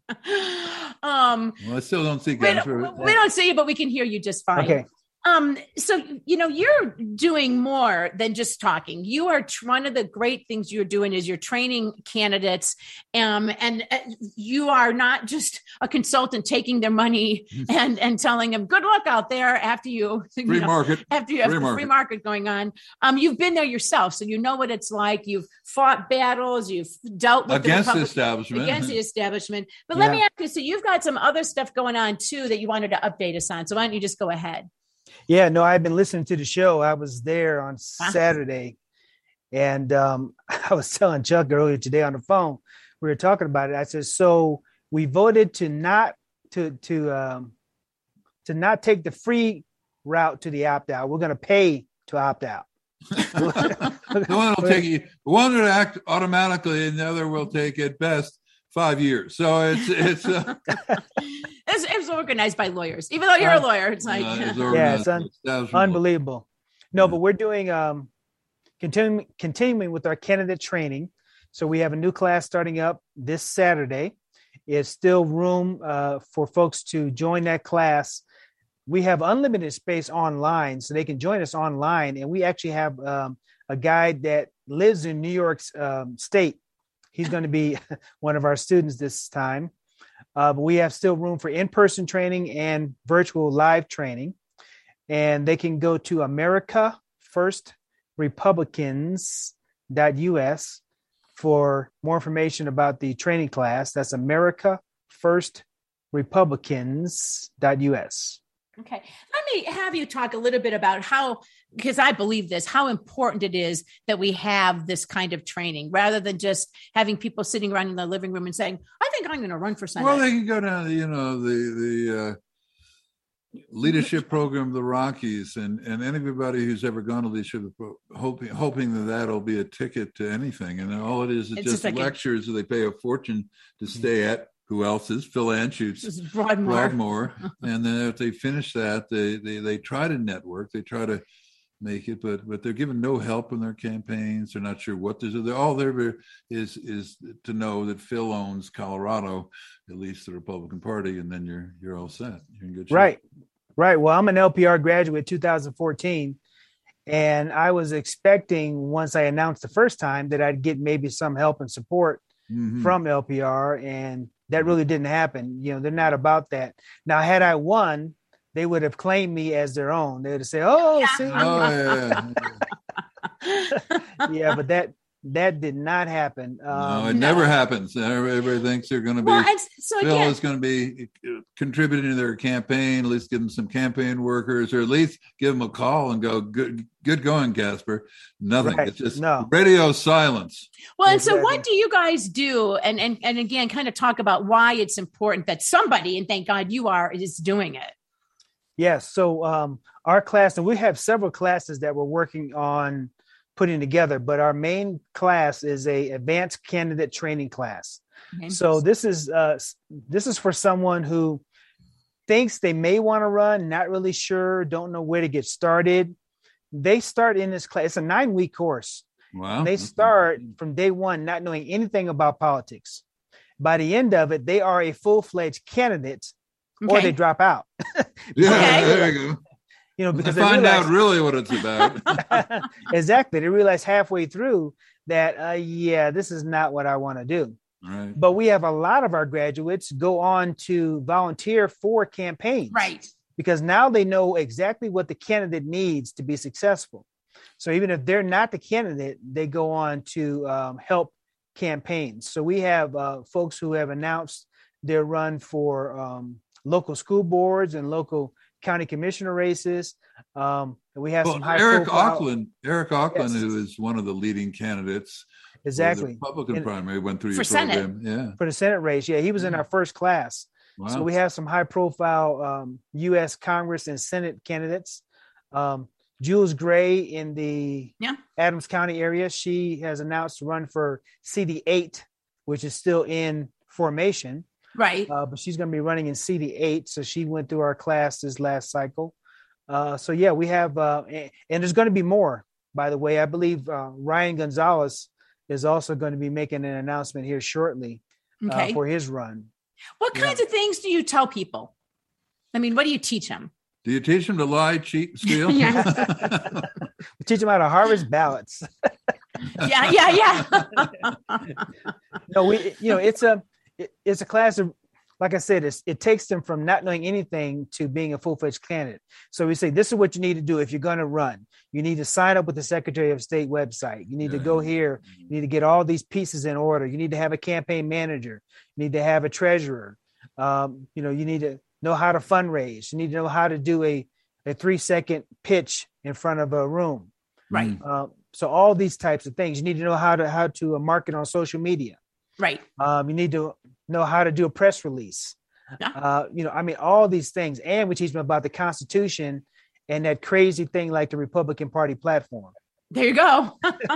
um, Well, I still don't see we guys. don't, we don't see you, but we can hear you just fine. Okay. Um, so, you know, you're doing more than just talking. You are, one of the great things you're doing is you're training candidates. Um, and uh, you are not just a consultant taking their money and, and telling them good luck out there after you, you Free know, market. after you have Free the free market. market going on. Um, you've been there yourself, so you know what it's like. You've fought battles, you've dealt with Against the the Republic- establishment. against the establishment. But let Yeah. me ask you, so you've got some other stuff going on too that you wanted to update us on. So why don't you just go ahead? Yeah, no, I've been listening to the show. I was there on Wow. Saturday, and um, I was telling Chuck earlier today on the phone. We were talking about it. I said, "So we voted to not to to um, to not take the free route to the opt out. We're going to pay to opt out." The one will take you, one will act automatically, and the other will take at best five years. So it's it's uh, It's, it's organized by lawyers. Even though you're a Uh, lawyer, it's like uh, it's Yeah, organized it's un- establishment. Unbelievable. No, Yeah. but we're doing um continuing continuing with our candidate training. So we have a new class starting up this Saturday. It's still room uh, for folks to join that class. We have unlimited space online, so they can join us online. And we actually have um, a guy that lives in New York um, State. He's going to be one of our students this time. Uh, but we have still room for in-person training and virtual live training. And they can go to America First Republicans dot U S for more information about the training class. That's America First Republicans dot U S. Okay. Let me have you talk a little bit about how, because I believe this, how important it is that we have this kind of training rather than just having people sitting around in the living room and saying, I think I'm going to run for Senate. Well, they can go down, you know, the the uh, leadership program of the Rockies, and and anybody who's ever gone to leadership, hoping hoping that that'll be a ticket to anything, and all it is is It's just just like a- lectures that they pay a fortune to stay at. Who else is Phil Anschutz? This is Broadmoor. Broadmoor. And then if they finish that, they, they they try to network, they try to make it, but but they're given no help in their campaigns. They're not sure what to do. They're, all there is is to know that Phil owns Colorado, at least the Republican Party, and then you're you're all set. You're in good shape. Right. Right. Well, I'm an L P R graduate two thousand fourteen. And I was expecting, once I announced the first time, that I'd get maybe some help and support Mhm. from L P R, and that really didn't happen. You know, they're not about that. Now, had I won, they would have claimed me as their own. They would have said, "Oh, see, Oh yeah. yeah," but that that did not happen. Um, no, it no. never happens. Everybody thinks they're going to be. Well, and so Bill again, is going to be contributing to their campaign. At least give them some campaign workers, or at least give them a call and go, "Good, good going, Casper." Nothing. Right. It's just No. radio silence. well, and so Exactly. what do you guys do? And and and again, kind of talk about why it's important that somebody, and thank God you are, is doing it. Yes. So um, our class, and we have several classes that we're working on putting together, but our main class is a advanced candidate training class. Okay. So this is uh, this is for someone who thinks they may want to run, not really sure, don't know where to get started. They start in this class. It's a nine week course. Wow. And they start from day one not knowing anything about politics. By the end of it, they are a full fledged candidate, or Okay. they drop out. Yeah, Okay. there you go. You know, because To they find realize- out really what it's about. exactly. They realize halfway through that, uh, yeah, this is not what I want to do. Right. But we have a lot of our graduates go on to volunteer for campaigns. Right. Because now they know exactly what the candidate needs to be successful. So even if they're not the candidate, they go on to um, help campaigns. So we have uh, folks who have announced their run for um, local school boards and local county commissioner races. Um, and we have Well, some high Eric profile- Auckland, Eric Auckland, Yes. who is one of the leading candidates Exactly. for the Republican And- primary, went through For your Senate. program. Yeah. for the Senate race. Yeah, he was in Yeah. our first class. Wow. So we have some high profile um, U S Congress and Senate candidates. Um, Jules Gray in the Yeah. Adams County area, she has announced to run for C D eight, which is still in formation, Right. uh, but she's going to be running in C D eight. So she went through our class this last cycle. Uh, so yeah, we have, uh, and, and there's going to be more, by the way. I believe uh, Ryan Gonzalez is also going to be making an announcement here shortly uh, Okay. for his run. What yeah. kinds of things do you tell people? I mean, what do you teach them? Do you teach them to lie, cheat, and steal? Yeah. We teach them how to harvest ballots. Yeah, yeah, yeah. No, we, you know, it's a, it- it's a class of, like I said, it's, it takes them from not knowing anything to being a full-fledged candidate. So we say, this is what you need to do if you're going to run. You need to sign up with the Secretary of State website. You need to go here. You need to get all these pieces in order. You need to have a campaign manager. You need to have a treasurer. Um, you know, you need to know how to fundraise. You need to know how to do a, a three-second pitch in front of a room. Right. Uh, so all these types of things. You need to know how to how to uh, market on social media. Right. Um, you need to know how to do a press release. Yeah. Uh, you know, I mean, all these things. And we teach them about the Constitution and that crazy thing like the Republican Party platform. There you go.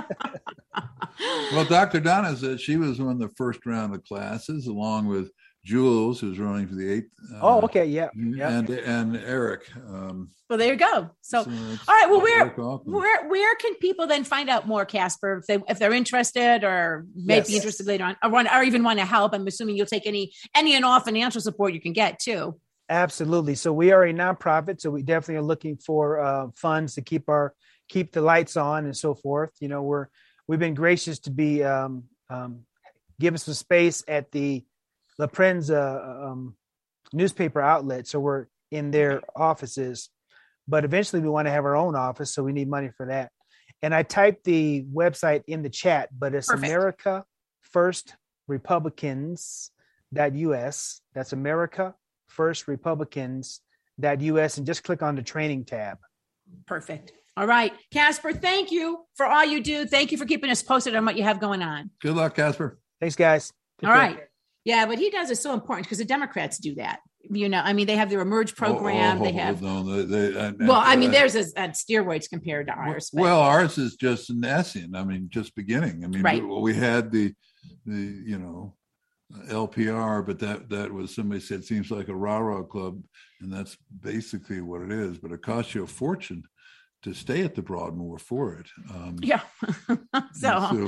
Well, Doctor Donna said she was on the first round of classes, along with Jules, who's running for the eighth. Uh, Oh, okay. Yeah. Yeah. And and Eric. Um, Well, there you go. So, all so it's right. Well, where Eric Auckland. where where can people then find out more, Casper, if they if they're interested or may be Yes. interested later on, or want or even want to help? I'm assuming you'll take any any and all financial support you can get too. Absolutely. So we are a nonprofit. So we definitely are looking for uh, funds to keep our keep the lights on and so forth. You know, we're we've been gracious to be um, um, give us some space at the La Prensa um, newspaper outlet. So we're in their offices, but eventually we want to have our own office. So we need money for that. And I typed the website in the chat, but it's Perfect. America First Republicans dot U S. That's America First Republicans dot U S, and just click on the training tab. Perfect. All right, Casper. Thank you for all you do. Thank you for keeping us posted on what you have going on. Good luck, Casper. Thanks, guys. Take All care. right. Yeah, what he does is so important because the Democrats do that. You know, I mean, they have their Emerge program. Oh, oh, they have. no, they, they, and- Well, I and- mean, theirs is at steroids compared to ours. but- Well, ours is just nascent. I mean, just beginning. I mean, Right. we, we had the, the you know, L P R, but that that was somebody said seems like a rah rah club, and that's basically what it is. But it costs you a fortune to stay at the Broadmoor for it. Um, yeah. so, so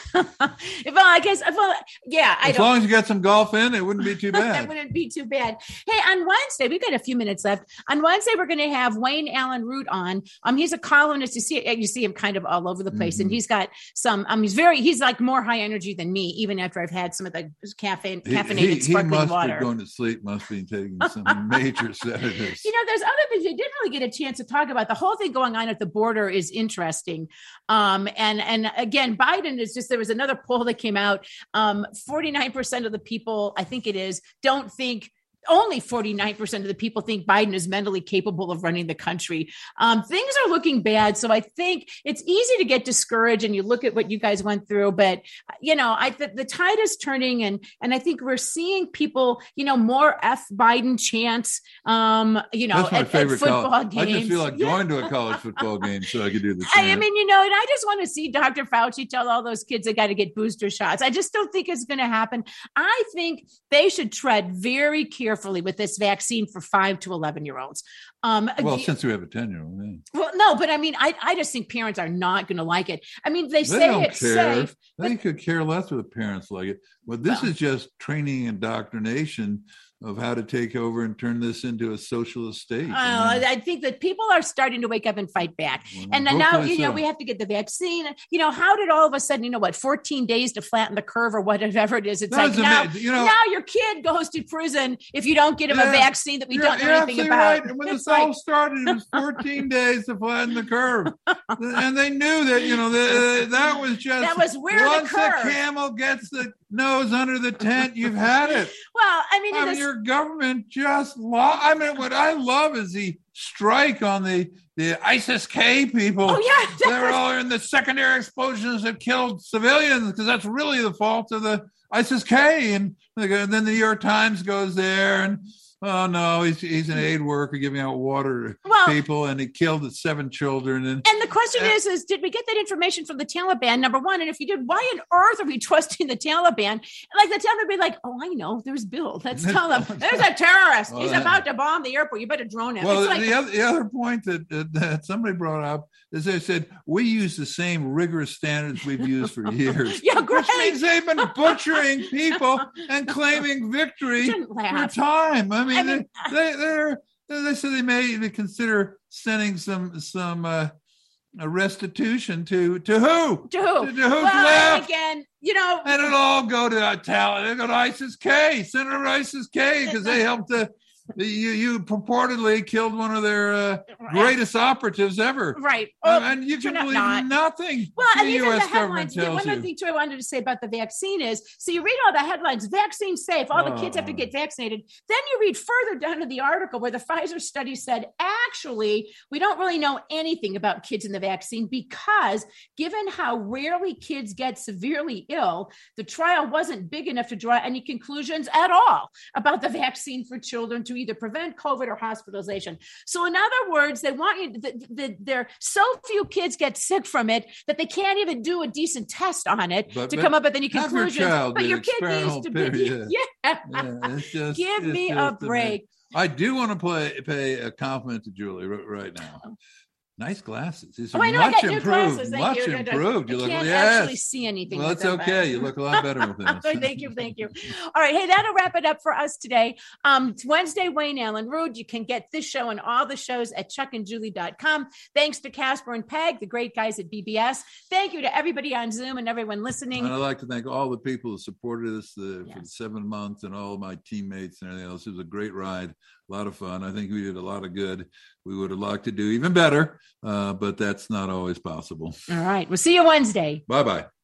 if I guess, if I, yeah, I as don't, long as you get some golf in, it wouldn't be too bad. That wouldn't be too bad. Hey, on Wednesday, we've got a few minutes left. On Wednesday, we're going to have Wayne Allen Root on. Um, he's a columnist. You see, you see him kind of all over the place, mm-hmm. and he's got some. Um, he's very, he's like more high energy than me, even after I've had some of the caffeine, he, caffeinated he, sparkling he must water. Be going to sleep. Must be taking some major sedatives. You know, there's other things we didn't really get a chance to talk about. The whole thing going on at the border is interesting. Um, and, and again, Biden is just, there was another poll that came out. Um, forty-nine percent of the people, I think it is, don't think only forty-nine percent of the people think Biden is mentally capable of running the country. Um, things are looking bad. So I think it's easy to get discouraged, and you look at what you guys went through, but you know, I th- the tide is turning, and, and I think we're seeing people, you know, more F Biden chants, um, you know, That's my at, favorite at football college. games. I just feel like yeah. going to a college football game so I could do the chant. I, I mean, you know, and I just want to see Doctor Fauci tell all those kids they got to get booster shots. I just don't think it's going to happen. I think they should tread very carefully with this vaccine for five to eleven year olds. Um, well, since we have a ten year old. Yeah. Well, no, but I mean, I, I just think parents are not going to like it. I mean, they, they say don't it's care. safe. They but, could care less if the parents like it. But this well, is just training and indoctrination of how to take over and turn this into a socialist state. Uh, I, mean, I think that people are starting to wake up and fight back. Well, and then now, you know, so. we have to get the vaccine. You know, how did all of a sudden, you know, what, fourteen days to flatten the curve or whatever it is? It's That's like now, you know, now your kid goes to prison if you don't get him yeah, a vaccine that we don't know anything about. Right. And when it's this like, all started, it was fourteen days to flatten the curve. And they knew that, you know, the, uh, that was just that was where once the curve. the camel gets the nose under the tent, you've had it. Well, I mean, I mean your government just lo- I mean, what I love is the strike on the the ISIS-K people. Oh yeah, they're all in the secondary explosions that killed civilians because that's really the fault of the ISIS-K. And, and then the New York Times goes there and. Oh no, he's he's an aid worker giving out water to well, people, and he killed seven children. And, and the question uh, is, is did we get that information from the Taliban? Number one, and if you did, why on earth are we trusting the Taliban? Like the Taliban would be like, oh, I know, there's Bill. Let's tell him there's a terrorist. well, he's that, about to bomb the airport. You better drone him. Well, it's like, the other the other point that, uh, that somebody brought up is they said we use the same rigorous standards we've used for years. Yeah, great. Which means they've been butchering people and claiming victory for time. I mean, I mean they. they They're, they said they may consider sending some some uh, a restitution to to who to who to, to who's well, left again. You know, and it'll all go to uh, Tal. It'll go to ISIS-K, Senator ISIS-K, because they helped to. You you purportedly killed one of their uh, greatest operatives ever, right? Well, uh, and you can believe not. nothing. Well, the and even U S the headlines. One other thing too, I wanted to say about the vaccine is: so you read all the headlines, "Vaccine safe," all the kids have to get vaccinated. Then you read further down in the article where the Pfizer study said, actually, we don't really know anything about kids in the vaccine because, given how rarely kids get severely ill, the trial wasn't big enough to draw any conclusions at all about the vaccine for children to either prevent COVID or hospitalization. So in other words, they want you, the, the, there so few kids get sick from it that they can't even do a decent test on it but, to but come up with any conclusions. Your but your kid needs to be, period. yeah. yeah it's just, Give it's me just a break. I do want to play, pay a compliment to Julie right now. Nice glasses. These are oh, I know, much I got new improved. glasses. Thank much you. improved. You I look can't yes. actually see anything. Well, that's them, okay. but... You look a lot better with them. Thank you. Thank you. All right. Hey, that'll wrap it up for us today. Um, it's Wednesday, Wayne Allen Root. You can get this show and all the shows at chuck and julie dot com. Thanks to Casper and Peg, the great guys at B B S. Thank you to everybody on Zoom and everyone listening. And I'd like to thank all the people who supported us the, yes. for the seven months and all my teammates and everything else. It was a great ride. A lot of fun. I think we did a lot of good. We would have liked to do even better, uh, but that's not always possible. All right. We'll see you Wednesday. Bye-bye.